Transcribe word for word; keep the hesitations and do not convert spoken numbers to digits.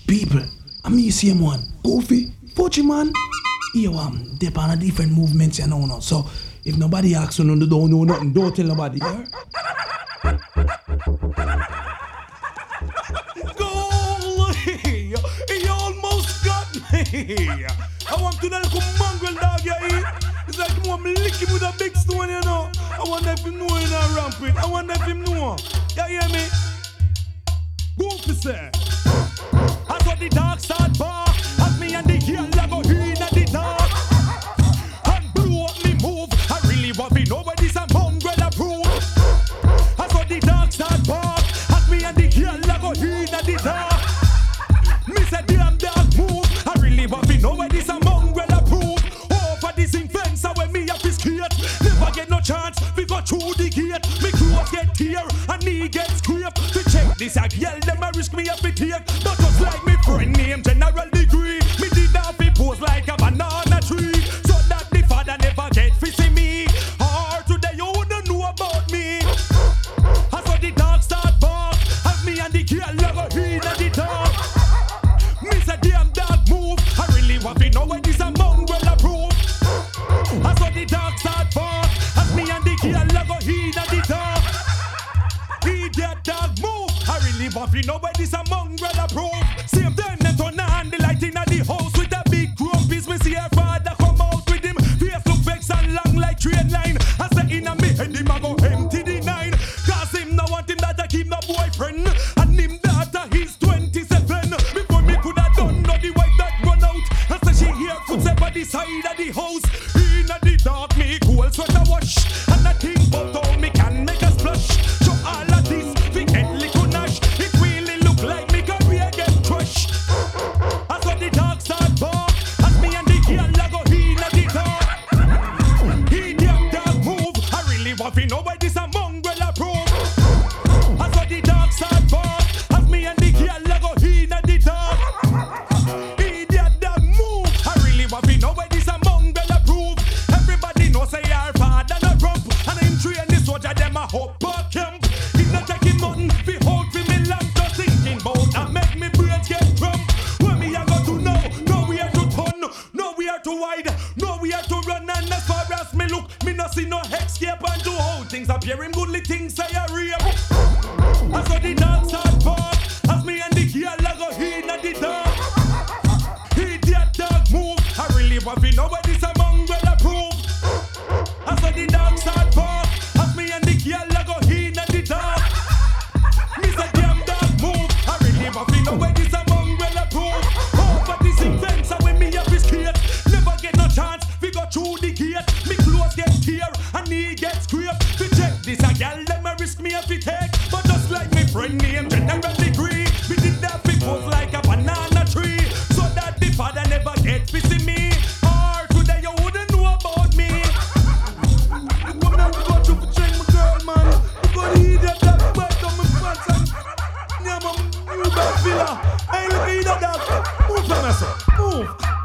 People, I'm the same one. Goofy, Pochi man. You um, dip on a different movements, you know, no. So if nobody asks you, no, don't know nothing, don't tell nobody. Yeah? Golly, he almost got me. I want to know the mongrel dog you eat. It's like you want me lick him with a big stone, you know. I wonder if him know in a rampant. I wonder if him know. You hear me? Goofy say. I saw the dark side bar. As me and the girl I go in at the dark. And blew up me move. I really want to know where this a mongrel approve. I saw the dark side bar. As me and the girl I go in at the dark. Me say damn dark move. I really want to know where this a mongrel approve. Over this influencer where me have to skate. Never get no chance. We go through the gate. Me clothes get tear and knee get scrape. To check this a girl them a risk me up to take. Not just like me friend named General Degree. Me did have to pose like a banana tree. So that the father never get fi see me. Or today you wouldn't know about me. I saw the dark start bark. As me and the girl love go in at the dark. Me say damn dog move. I really want to know where this a mongrel approve. I saw the dark start bark. As me and the girl love go in at the dark. Idiot dog move. I really want to know where this a mongrel approve. Same time them turn on the light in the house with a big grumpy. Me see her father come out with him. Face look vex and long like train line. I say in a me head him a go empty the nine. Cause him no want him that I keep no boyfriend. And him daughter he's twenty-seven. Before me could have done no the white that run out. I say she hear footsteps by the side of the house. In a the dark me cool sweater wash. And I think about how me can make a splash. So all of this we get little nash. It really look like me career get crushed. I saw the dark start bar. As me and the girl I go in at the dark. He damn dog move. I really want to know where this a mongrel approve. I saw the dark start bar. As me and the girl I go in at the dark. He damn dog move. I really want to know where this a mongrel approve. Everybody knows say our father not rump. And him train the soldier them a hope a camp. He not taking nothing fi hold fi me lamp. Just thinking bout that make me brains get cramp. Where me a go to now? No we are to turn. No we are to wide. No we are to run. And as far as me look, me no see no escape. And do how things appear him goodly things say a rape. I saw the dance start bar. As me and the girl I go in at the dark. Idiot dog move. I really want to know where this a mongrel approve. I saw the dark start bar. As me and the girl I go in at the dark. Me say damn dog move. I really want to know where this a mongrel approve. Over this influencer when me have to skate. Never get no chance. We go through the gate. Me clothes get tear and knee get scrape. To check this a girl them a risk me have to take. But just like me friend named General Degree. We did that because like a banana tree. So that the father never get to see me. Or today you wouldn't know about me. Come down to go to check my girl, man. You go to eat that dog bite on my pants and yeah, man, you back filler. Hey, look at that dog. Move from myself. Move.